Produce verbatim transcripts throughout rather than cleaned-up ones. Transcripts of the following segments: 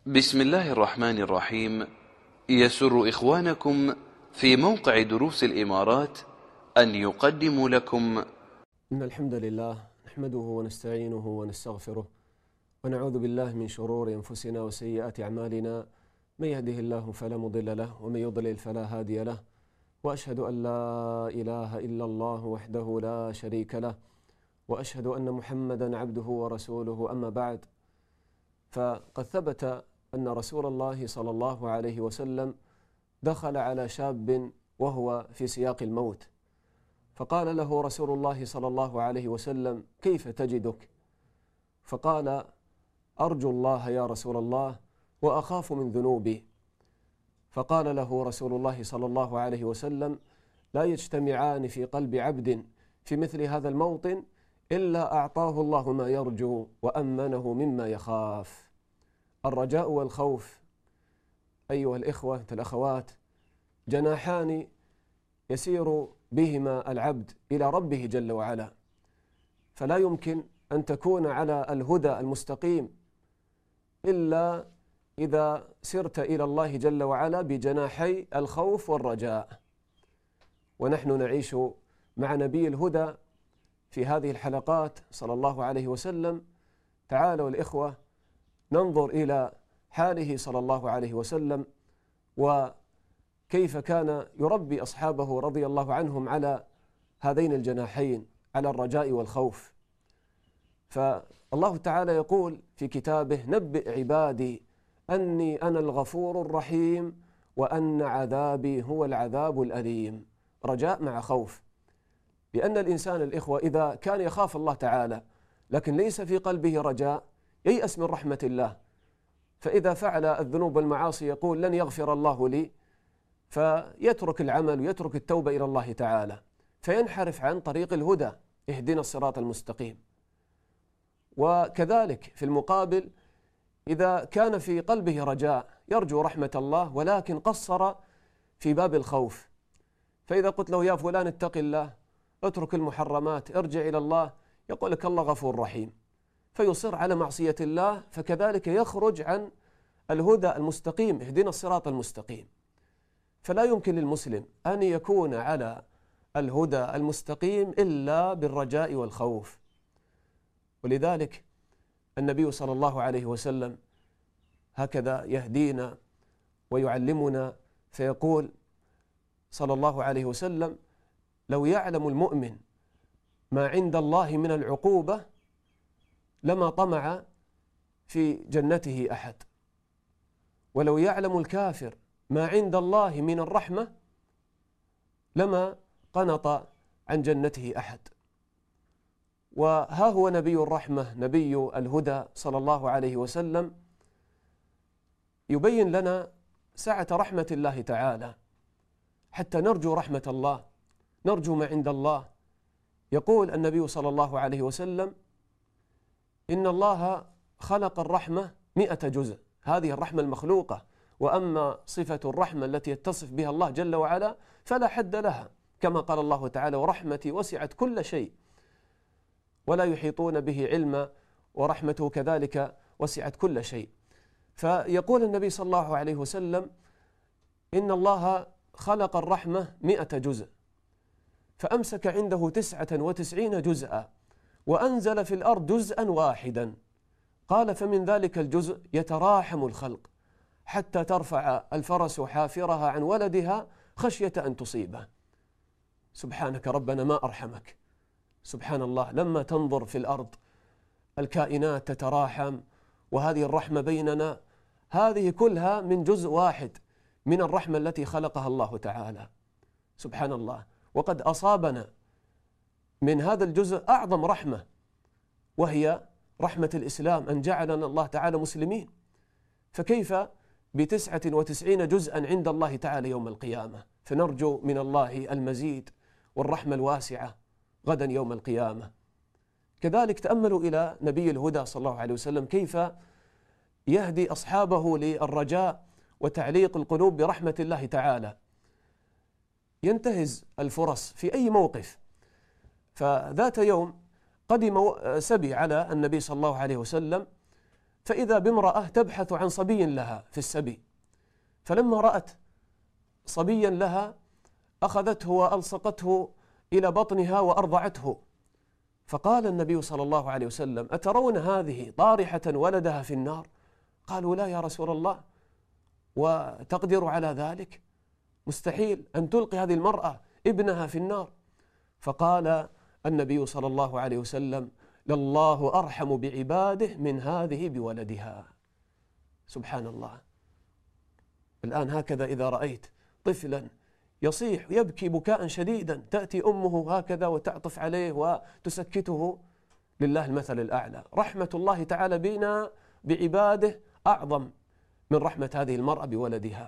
بسم الله الرحمن الرحيم. يسر إخوانكم في موقع دروس الإمارات أن يقدموا لكم إن الحمد لله نحمده ونستعينه ونستغفره ونعوذ بالله من شرور أنفسنا وسيئات أعمالنا، من يهده الله فلا مضل له ومن يضلل فلا هادي له، وأشهد أن لا إله إلا الله وحده لا شريك له، وأشهد أن محمدا عبده ورسوله. أما بعد، فقد ثبت أن رسول الله صلى الله عليه وسلم دخل على شاب وهو في سياق الموت، فقال له رسول الله صلى الله عليه وسلم: كيف تجدك؟ فقال: أرجو الله يا رسول الله وأخاف من ذنوبي. فقال له رسول الله صلى الله عليه وسلم: لا يجتمعان في قلب عبد في مثل هذا الموطن إلا أعطاه الله ما يرجو وأمنه مما يخاف. الرجاء والخوف أيها الإخوة الأخوات جناحان يسير بهما العبد إلى ربه جل وعلا، فلا يمكن أن تكون على الهدى المستقيم إلا إذا سرت إلى الله جل وعلا بجناحي الخوف والرجاء. ونحن نعيش مع نبي الهدى في هذه الحلقات صلى الله عليه وسلم. تعالوا الإخوة ننظر إلى حاله صلى الله عليه وسلم، وكيف كان يربي أصحابه رضي الله عنهم على هذين الجناحين، على الرجاء والخوف. فالله تعالى يقول في كتابه: نبئ عبادي أني أنا الغفور الرحيم وأن عذابي هو العذاب الأليم. رجاء مع خوف، لأن الإنسان الإخوة إذا كان يخاف الله تعالى لكن ليس في قلبه رجاء ييأس من رحمة الله، فإذا فعل الذنوب والمعاصي يقول: لن يغفر الله لي، فيترك العمل ويترك التوبة إلى الله تعالى، فينحرف عن طريق الهدى، اهدنا الصراط المستقيم. وكذلك في المقابل إذا كان في قلبه رجاء يرجو رحمة الله ولكن قصر في باب الخوف، فإذا قلت له: يا فلان اتق الله، اترك المحرمات، ارجع إلى الله، يقول لك: الله غفور رحيم، فيصر على معصية الله، فكذلك يخرج عن الهدى المستقيم، اهدنا الصراط المستقيم. فلا يمكن للمسلم أن يكون على الهدى المستقيم إلا بالرجاء والخوف. ولذلك النبي صلى الله عليه وسلم هكذا يهدينا ويعلمنا، فيقول صلى الله عليه وسلم: لو يعلم المؤمن ما عند الله من العقوبة لما طمع في جنته أحد، ولو يعلم الكافر ما عند الله من الرحمة لما قنط عن جنته أحد. وها هو نبي الرحمة نبي الهدى صلى الله عليه وسلم يبين لنا سعة رحمة الله تعالى حتى نرجو رحمة الله، نرجو ما عند الله. يقول النبي صلى الله عليه وسلم: إن الله خلق الرحمة مئة جزء، هذه الرحمة المخلوقة، وأما صفة الرحمة التي يتصف بها الله جل وعلا فلا حد لها، كما قال الله تعالى: ورحمتي وسعت كل شيء ولا يحيطون به علما، ورحمته كذلك وسعت كل شيء. فيقول النبي صلى الله عليه وسلم: إن الله خلق الرحمة مئة جزء، فأمسك عنده تسعة وتسعين جزءا، وأنزل في الأرض جزءا واحدا. قال: فمن ذلك الجزء يتراحم الخلق حتى ترفع الفرس حافرها عن ولدها خشية أن تصيبه. سبحانك ربنا ما أرحمك. سبحان الله، لما تنظر في الأرض الكائنات تتراحم، وهذه الرحمة بيننا هذه كلها من جزء واحد من الرحمة التي خلقها الله تعالى. سبحان الله. وقد أصابنا من هذا الجزء أعظم رحمة، وهي رحمة الإسلام، أن جعلنا الله تعالى مسلمين، فكيف بتسعة وتسعين جزءا عند الله تعالى يوم القيامة؟ فنرجو من الله المزيد والرحمة الواسعة غدا يوم القيامة. كذلك تأملوا إلى نبي الهدى صلى الله عليه وسلم كيف يهدي أصحابه للرجاء وتعليق القلوب برحمة الله تعالى. ينتهز الفرص في أي موقف. فذات يوم قدم سبي على النبي صلى الله عليه وسلم فإذا بامرأة تبحث عن صبي لها في السبي، فلما رأت صبيا لها أخذته وألصقته إلى بطنها وأرضعته. فقال النبي صلى الله عليه وسلم: أترون هذه طارحة ولدها في النار؟ قالوا: لا يا رسول الله، وتقدر على ذلك؟ مستحيل أن تلقي هذه المرأة ابنها في النار. فقال النبي صلى الله عليه وسلم: لله أرحم بعباده من هذه بولدها. سبحان الله. الآن هكذا إذا رأيت طفلا يصيح ويبكي بكاء شديدا، تأتي أمه هكذا وتعطف عليه وتسكته، لله المثل الأعلى. رحمة الله تعالى بنا بعباده أعظم من رحمة هذه المرأة بولدها.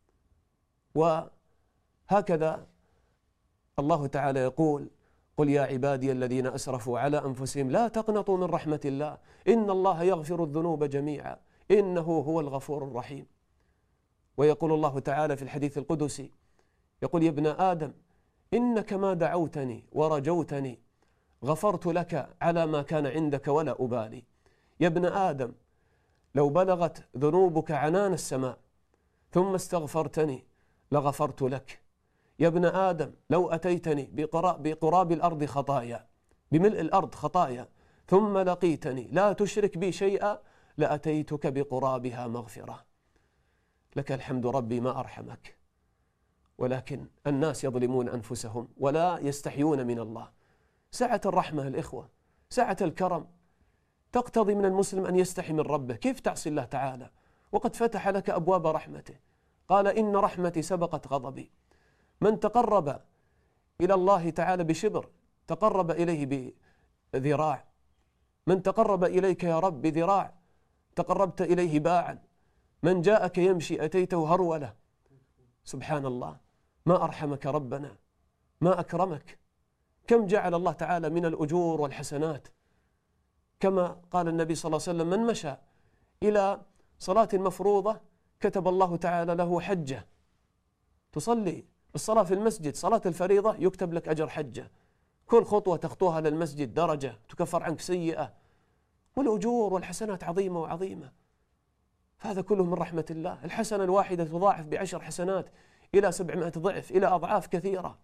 وهكذا الله تعالى يقول: قل يا عبادي الذين أسرفوا على أنفسهم لا تقنطوا من رحمة الله إن الله يغفر الذنوب جميعا إنه هو الغفور الرحيم. ويقول الله تعالى في الحديث القدسي، يقول: يا ابن آدم إنك ما دعوتني ورجوتني غفرت لك على ما كان عندك ولا أبالي. يا ابن آدم لو بلغت ذنوبك عنان السماء ثم استغفرتني لغفرت لك. يا ابن آدم لو أتيتني بقراب الأرض خطايا، بملء الأرض خطايا، ثم لقيتني لا تشرك بي شيئا لأتيتك بقرابها مغفرة. لك الحمد ربي ما أرحمك. ولكن الناس يظلمون أنفسهم ولا يستحيون من الله. سعة الرحمة الإخوة، سعة الكرم تقتضي من المسلم أن يستحي من ربه. كيف تعصي الله تعالى وقد فتح لك أبواب رحمته؟ قال: إن رحمتي سبقت غضبي. من تقرب إلى الله تعالى بشبر تقرب إليه بذراع. من تقرب إليك يا رب بذراع تقربت إليه باعا. من جاءك يمشي أتيته هرولة. سبحان الله، ما أرحمك ربنا، ما أكرمك. كم جعل الله تعالى من الأجور والحسنات، كما قال النبي صلى الله عليه وسلم: من مشى إلى صلاة مفروضة كتب الله تعالى له حجة. تصلي الصلاة في المسجد صلاة الفريضة يكتب لك أجر حجة. كل خطوة تخطوها للمسجد درجة تكفر عنك سيئة. والأجور والحسنات عظيمة وعظيمة. فهذا كله من رحمة الله. الحسنة الواحدة تضاعف بعشر حسنات إلى سبعمائة ضعف، إلى أضعاف كثيرة.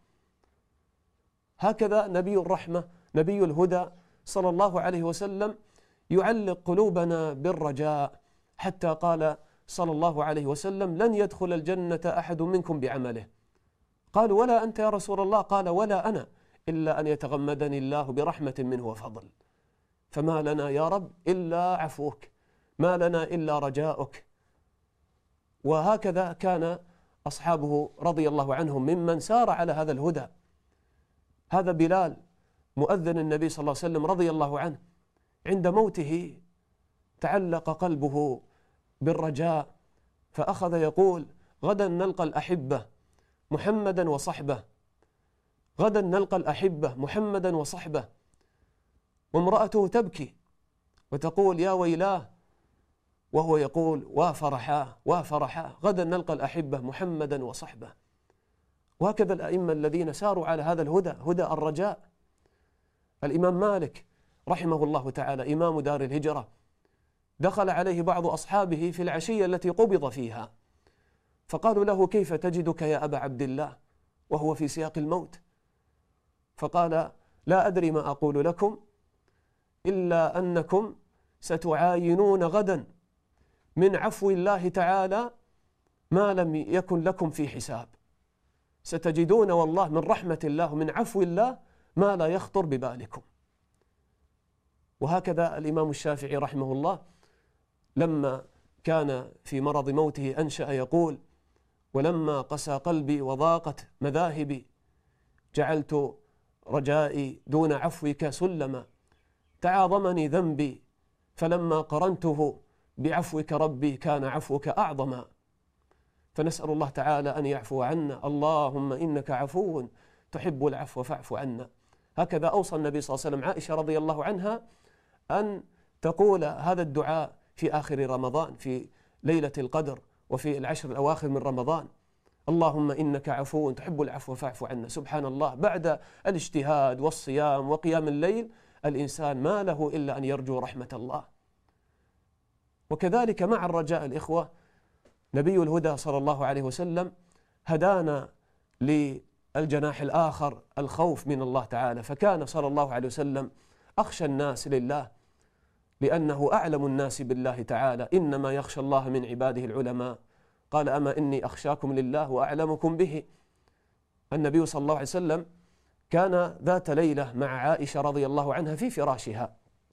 هكذا نبي الرحمة نبي الهدى صلى الله عليه وسلم يعلق قلوبنا بالرجاء، حتى قال صلى الله عليه وسلم: لن يدخل الجنة أحد منكم بعمله. قالوا: ولا أنت يا رسول الله؟ قال: ولا أنا، إلا أن يتغمدني الله برحمة منه وفضل. فما لنا يا رب إلا عفوك، ما لنا إلا رجاؤك. وهكذا كان أصحابه رضي الله عنهم ممن سار على هذا الهدى. هذا بلال مؤذن النبي صلى الله عليه وسلم رضي الله عنه، عند موته تعلق قلبه بالرجاء، فأخذ يقول: غدا نلقى الأحبة محمدا وصحبه، غدا نلقى الأحبة محمدا وصحبه. وامرأته تبكي وتقول: يا ويلاه، وهو يقول: وافرحاه وافرحاه، غدا نلقى الأحبة محمدا وصحبه. وهكذا الأئمة الذين ساروا على هذا الهدى، هدى الرجاء. الإمام مالك رحمه الله تعالى إمام دار الهجرة، دخل عليه بعض أصحابه في العشية التي قبض فيها، فقالوا له: كيف تجدك يا أبا عبد الله؟ وهو في سياق الموت. فقال: لا أدري ما أقول لكم إلا أنكم ستعاينون غدا من عفو الله تعالى ما لم يكن لكم في حساب. ستجدون والله من رحمة الله ومن عفو الله ما لا يخطر ببالكم. وهكذا الإمام الشافعي رحمه الله لما كان في مرض موته أنشأ يقول: ولما قسى قلبي وضاقت مذاهبي جعلت رجائي دون عفوك سلما، تعاظمني ذنبي فلما قرنته بعفوك ربي كان عفوك أعظما. فنسأل الله تعالى أن يعفو عنا. اللهم إنك عفو تحب العفو فاعف عنا. هكذا أوصى النبي صلى الله عليه وسلم عائشة رضي الله عنها أن تقول هذا الدعاء في آخر رمضان، في ليلة القدر وفي العشر الأواخر من رمضان: اللهم إنك عفو تحب العفو فاعف عنا. سبحان الله، بعد الاجتهاد والصيام وقيام الليل الإنسان ما له إلا أن يرجو رحمة الله. وكذلك مع الرجاء الإخوة، نبي الهدى صلى الله عليه وسلم هدانا للجناح الآخر، الخوف من الله تعالى، فكان صلى الله عليه وسلم أخشى الناس لله لأنه أعلم الناس بالله تعالى، إنما يخشى الله من عباده العلماء. قال أما إني أخشاكم لله وأعلمكم به. النبي صلى الله عليه وسلم كان ذات ليلة مع عائشة رضي الله عنها في فراشها،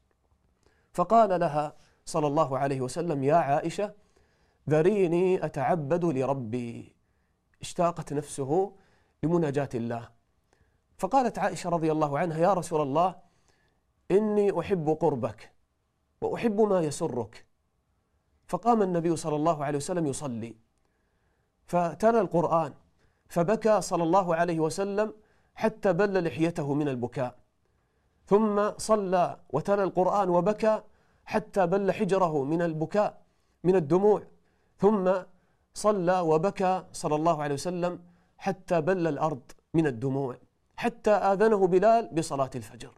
فقال لها صلى الله عليه وسلم: يا عائشة ذريني أتعبد لربي. اشتاقت نفسه لمناجاة الله، فقالت عائشة رضي الله عنها: يا رسول الله إني أحب قربك وأحب ما يسرك. فقام النبي صلى الله عليه وسلم يصلي، فتلا القرآن، فبكى صلى الله عليه وسلم حتى بل لحيته من البكاء، ثم صلى وتلا القرآن وبكى حتى بل حجره من البكاء من الدموع، ثم صلى وبكى صلى الله عليه وسلم حتى بل الأرض من الدموع، حتى آذنه بلال بصلاة الفجر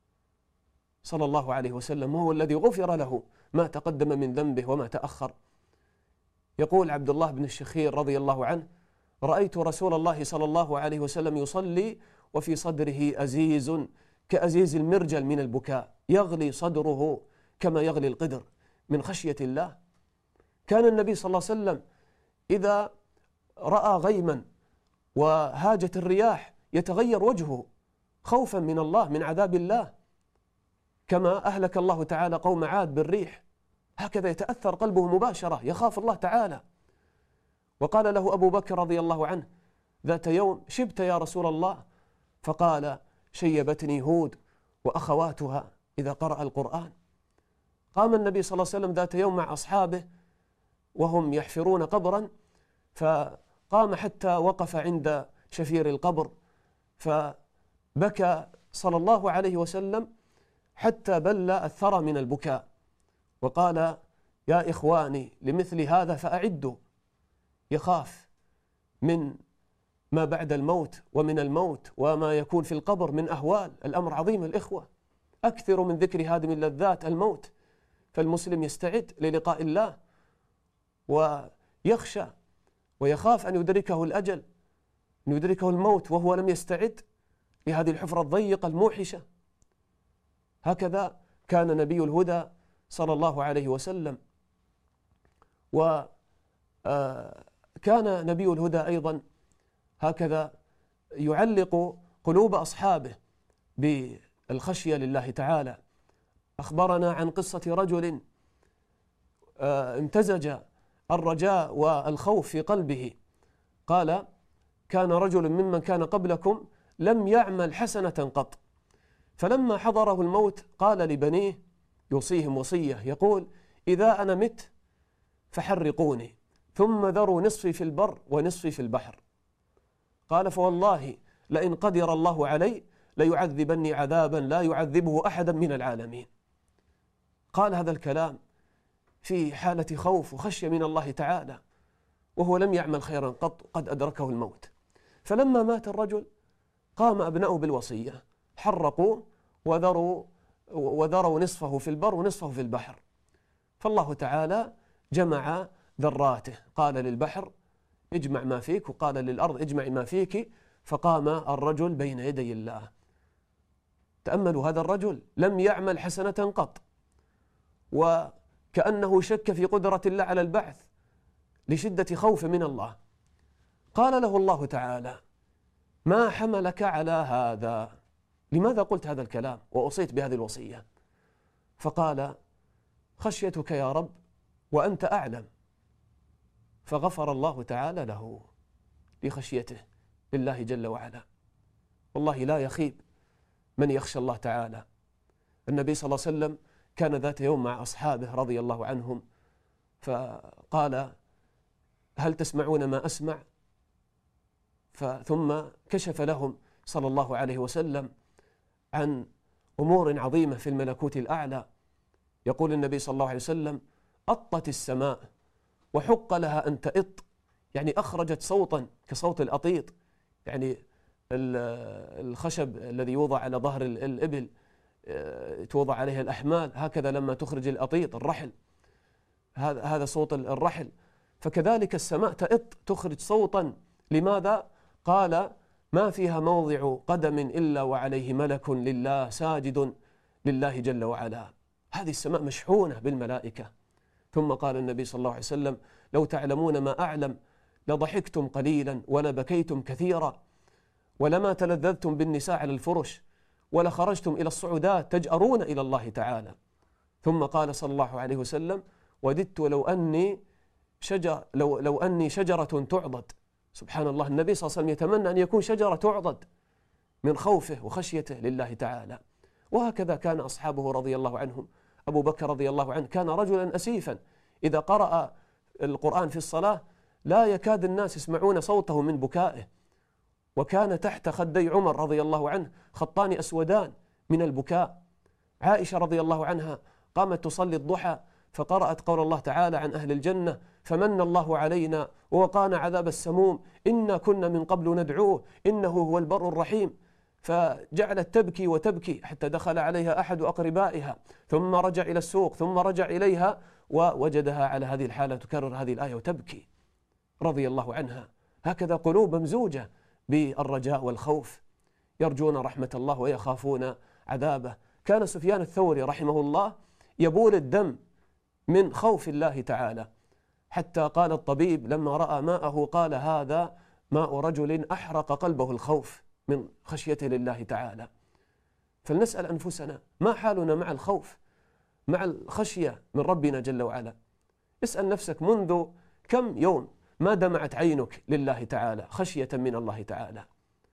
صلى الله عليه وسلم، وهو الذي غفر له ما تقدم من ذنبه وما تأخر. يقول عبد الله بن الشخير رضي الله عنه: رأيت رسول الله صلى الله عليه وسلم يصلي وفي صدره أزيز كأزيز المرجل من البكاء، يغلي صدره كما يغلي القدر من خشية الله. كان النبي صلى الله عليه وسلم إذا رأى غيما وهاجت الرياح يتغير وجهه خوفا من الله، من عذاب الله، كما أهلك الله تعالى قوم عاد بالريح، هكذا يتأثر قلبه مباشرة، يخاف الله تعالى. وقال له أبو بكر رضي الله عنه ذات يوم: شبت يا رسول الله؟ فقال: شيبتني هود وأخواتها إذا قرأ القرآن. قام النبي صلى الله عليه وسلم ذات يوم مع أصحابه وهم يحفرون قبرا، فقام حتى وقف عند شفير القبر، فبكى صلى الله عليه وسلم حتى بل الثرى من البكاء، وقال: يا إخواني لمثل هذا فأعدوا. يخاف من ما بعد الموت ومن الموت وما يكون في القبر من أهوال. الأمر عظيم الإخوة، أكثر من ذكر هادم اللذات الموت، فالمسلم يستعد للقاء الله ويخشى ويخاف أن يدركه الأجل، أن يدركه الموت وهو لم يستعد لهذه الحفرة الضيقة الموحشة. هكذا كان نبي الهدى صلى الله عليه وسلم. وكان نبي الهدى أيضا هكذا يعلق قلوب أصحابه بالخشية لله تعالى. أخبرنا عن قصة رجل امتزج الرجاء والخوف في قلبه. قال: كان رجل ممن كان قبلكم لم يعمل حسنة قط، فلما حضره الموت قال لبنيه يوصيهم وصية، يقول: إذا أنا مت فحرقوني ثم ذروا نصفي في البر ونصفي في البحر. قال: فوالله لئن قدر الله علي ليعذبني عذابا لا يعذبه أحدا من العالمين. قال هذا الكلام في حالة خوف وخشية من الله تعالى، وهو لم يعمل خيرا قط، قد أدركه الموت. فلما مات الرجل قام أبناؤه بالوصية، حرقوا وذروا وذروا نصفه في البر ونصفه في البحر. فالله تعالى جمع ذراته، قال للبحر: اجمع ما فيك، وقال للأرض: اجمع ما فيك. فقام الرجل بين يدي الله. تأملوا، هذا الرجل لم يعمل حسنة قط، وكأنه شك في قدرة الله على البعث لشدة خوف من الله. قال له الله تعالى: ما حملك على هذا؟ لماذا قلت هذا الكلام وأوصيت بهذه الوصية؟ فقال: خشيتك يا رب وأنت أعلم. فغفر الله تعالى له لخشيته لله جل وعلا. والله لا يخيب من يخشى الله تعالى. النبي صلى الله عليه وسلم كان ذات يوم مع أصحابه رضي الله عنهم، فقال: هل تسمعون ما أسمع؟ ثم كشف لهم صلى الله عليه وسلم عن أمور عظيمة في الملكوت الأعلى. يقول النبي صلى الله عليه وسلم: أطت السماء وحق لها أن تئط، يعني أخرجت صوتا كصوت الأطيط، يعني الخشب الذي يوضع على ظهر الإبل توضع عليه الأحمال، هكذا لما تخرج الأطيط الرحل هذا هذا صوت الرحل. فكذلك السماء تئط تخرج صوتا. لماذا؟ قال ما فيها موضع قدم إلا وعليه ملك لله ساجد لله جل وعلا. هذه السماء مشحونة بالملائكة. ثم قال النبي صلى الله عليه وسلم لو تعلمون ما أعلم لضحكتم قليلا ولبكيتم كثيرا ولما تلذذتم بالنساء على الفرش ولخرجتم إلى الصعودات تجأرون إلى الله تعالى. ثم قال صلى الله عليه وسلم وددت لو أني شجر لو, لو أني شجرة تعضد. سبحان الله، النبي صلى الله عليه وسلم يتمنى أن يكون شجرة تعضد من خوفه وخشيته لله تعالى. وهكذا كان أصحابه رضي الله عنهم. أبو بكر رضي الله عنه كان رجلا أسيفا، إذا قرأ القرآن في الصلاة لا يكاد الناس يسمعون صوته من بكائه، وكان تحت خدي عمر رضي الله عنه خطان أسودان من البكاء. عائشة رضي الله عنها قامت تصلي الضحى فقرأت قول الله تعالى عن أهل الجنة فمن الله علينا ووقانا عذاب السموم إنا كنا من قبل ندعوه إنه هو البر الرحيم. فجعلت تبكي وتبكي حتى دخل عليها أحد أقربائها ثم رجع إلى السوق ثم رجع إليها ووجدها على هذه الحالة تكرر هذه الآية وتبكي رضي الله عنها. هكذا قلوب ممزوجة بالرجاء والخوف، يرجون رحمة الله ويخافون عذابه. كان سفيان الثوري رحمه الله يبول الدم من خوف الله تعالى، حتى قال الطبيب لما رأى ماءه قال هذا ماء رجل أحرق قلبه الخوف من خشيته لله تعالى. فلنسأل أنفسنا ما حالنا مع الخوف، مع الخشية من ربنا جل وعلا. اسأل نفسك منذ كم يوم ما دمعت عينك لله تعالى خشية من الله تعالى.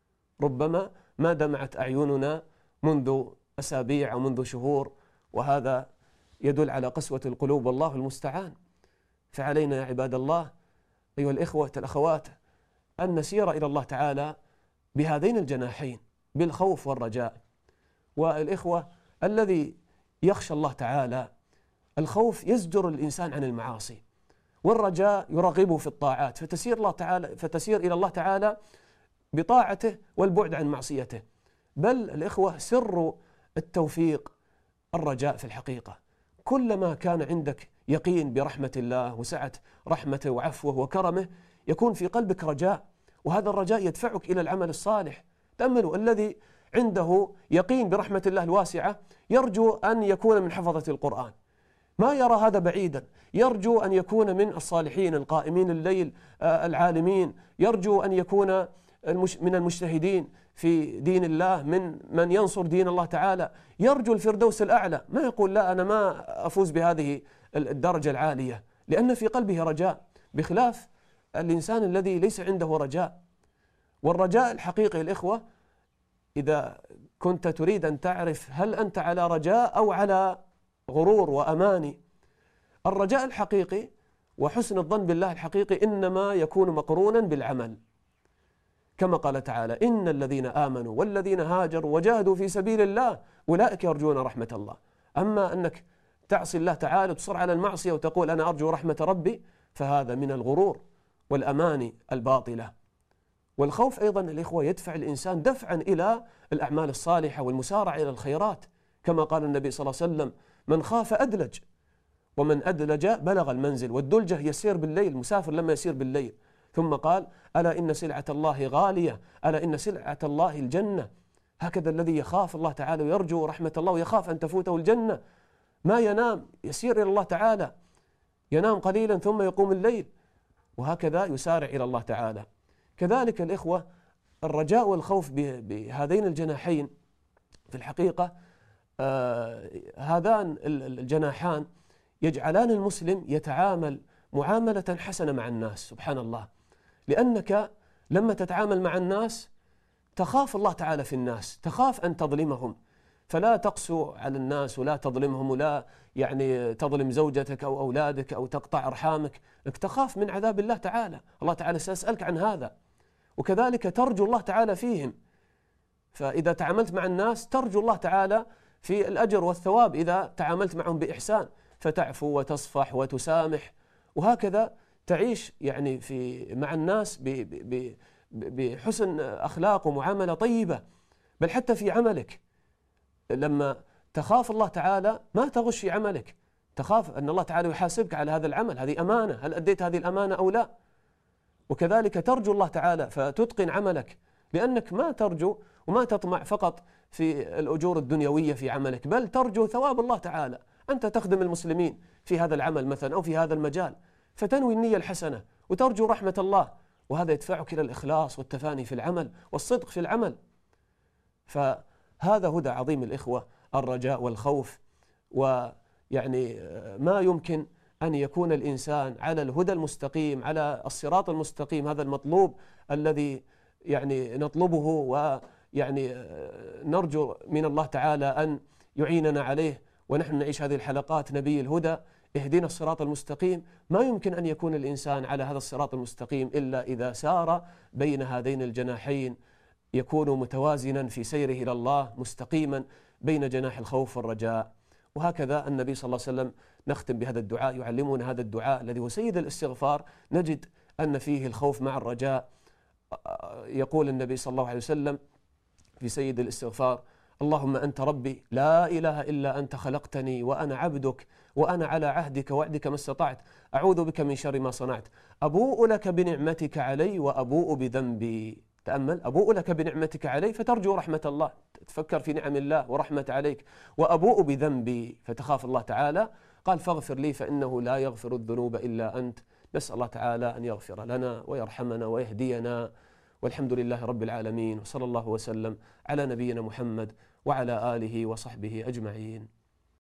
ربما ما دمعت أعيننا منذ أسابيع أو منذ شهور، وهذا يدل على قسوة القلوب والله المستعان. فعلينا يا عباد الله أيها الإخوة الأخوات أن نسير إلى الله تعالى بهذين الجناحين، بالخوف والرجاء. والإخوة الذي يخشى الله تعالى الخوف يزجر الإنسان عن المعاصي، والرجاء يرغبه في الطاعات، فتسير الله تعالى فتسير إلى الله تعالى بطاعته والبعد عن معصيته. بل الإخوة سر التوفيق الرجاء في الحقيقة. كلما كان عندك يقين برحمة الله وسعة رحمته وعفوه وكرمه يكون في قلبك رجاء، وهذا الرجاء يدفعك إلى العمل الصالح. تأملوا الذي عنده يقين برحمة الله الواسعة يرجو أن يكون من حفظة القرآن، ما يرى هذا بعيدا، يرجو أن يكون من الصالحين القائمين الليل العالمين، يرجو أن يكون من المجتهدين في دين الله، من من ينصر دين الله تعالى، يرجو الفردوس الأعلى. ما يقول لا أنا ما أفوز بهذه الدرجة العالية، لأن في قلبه رجاء، بخلاف الإنسان الذي ليس عنده رجاء. والرجاء الحقيقي الإخوة، إذا كنت تريد أن تعرف هل أنت على رجاء أو على غرور وأماني، الرجاء الحقيقي وحسن الظن بالله الحقيقي إنما يكون مقرونا بالعمل، كما قال تعالى إن الذين آمنوا والذين هاجروا وجاهدوا في سبيل الله أولئك يرجون رحمة الله. أما أنك تعصي الله تعالى وتصر على المعصية وتقول أنا أرجو رحمة ربي، فهذا من الغرور والأماني الباطلة. والخوف أيضا الإخوة يدفع الإنسان دفعا إلى الأعمال الصالحة والمسارعة إلى الخيرات، كما قال النبي صلى الله عليه وسلم من خاف أدلج ومن أدلج بلغ المنزل. والدلجة يسير بالليل، المسافر لما يسير بالليل. ثم قال ألا إن سلعة الله غالية ألا إن سلعة الله الجنة. هكذا الذي يخاف الله تعالى ويرجو رحمة الله ويخاف أن تفوته الجنة ما ينام، يسير إلى الله تعالى، ينام قليلا ثم يقوم الليل، وهكذا يسارع إلى الله تعالى. كذلك الإخوة الرجاء والخوف بهذين الجناحين في الحقيقة آه هذان الجناحان يجعلان المسلم يتعامل معاملة حسنة مع الناس. سبحان الله، لأنك لما تتعامل مع الناس تخاف الله تعالى في الناس، تخاف أن تظلمهم، فلا تقسو على الناس ولا تظلمهم، ولا يعني تظلم زوجتك أو أولادك أو تقطع أرحامك، لك تخاف من عذاب الله تعالى. الله تعالى سيسألك عن هذا. وكذلك ترجو الله تعالى فيهم، فإذا تعاملت مع الناس ترجو الله تعالى في الأجر والثواب إذا تعاملت معهم بإحسان، فتعفو وتصفح وتسامح، وهكذا تعيش يعني في مع الناس بحسن أخلاق ومعاملة طيبة. بل حتى في عملك لما تخاف الله تعالى ما تغش في عملك، تخاف أن الله تعالى يحاسبك على هذا العمل، هذه أمانة، هل أديت هذه الأمانة أو لا؟ وكذلك ترجو الله تعالى فتتقن عملك، لأنك ما ترجو وما تطمع فقط في الأجور الدنيوية في عملك، بل ترجو ثواب الله تعالى. أنت تخدم المسلمين في هذا العمل مثلا أو في هذا المجال، فتنوي النية الحسنة وترجو رحمة الله، وهذا يدفعك إلى الإخلاص والتفاني في العمل والصدق في العمل. فهذا هدى عظيم الإخوة، الرجاء والخوف. ويعني ما يمكن أن يكون الإنسان على الهدى المستقيم، على الصراط المستقيم، هذا المطلوب الذي يعني نطلبه ويعني نرجو من الله تعالى أن يعيننا عليه، ونحن نعيش هذه الحلقات نبي الهدى اهدنا الصراط المستقيم. ما يمكن أن يكون الإنسان على هذا الصراط المستقيم إلا إذا سار بين هذين الجناحين، يكون متوازنا في سيره إلى الله، مستقيما بين جناح الخوف والرجاء. وهكذا النبي صلى الله عليه وسلم نختم بهذا الدعاء، يعلمنا هذا الدعاء الذي هو سيد الاستغفار، نجد أن فيه الخوف مع الرجاء. يقول النبي صلى الله عليه وسلم في سيد الاستغفار: اللهم أنت ربي لا إله إلا أنت خلقتني وأنا عبدك وأنا على عهدك وعدك ما استطعت، أعوذ بك من شر ما صنعت، أبوء لك بنعمتك علي وأبوء بذنبي. تأمل، أبوء لك بنعمتك علي فترجو رحمة الله، تفكر في نعم الله ورحمة عليك، وأبوء بذنبي فتخاف الله تعالى. قال: فاغفر لي فإنه لا يغفر الذنوب إلا أنت. نسأل الله تعالى أن يغفر لنا ويرحمنا ويهدينا، والحمد لله رب العالمين، وصلى الله وسلم على نبينا محمد وعلى آله وصحبه أجمعين.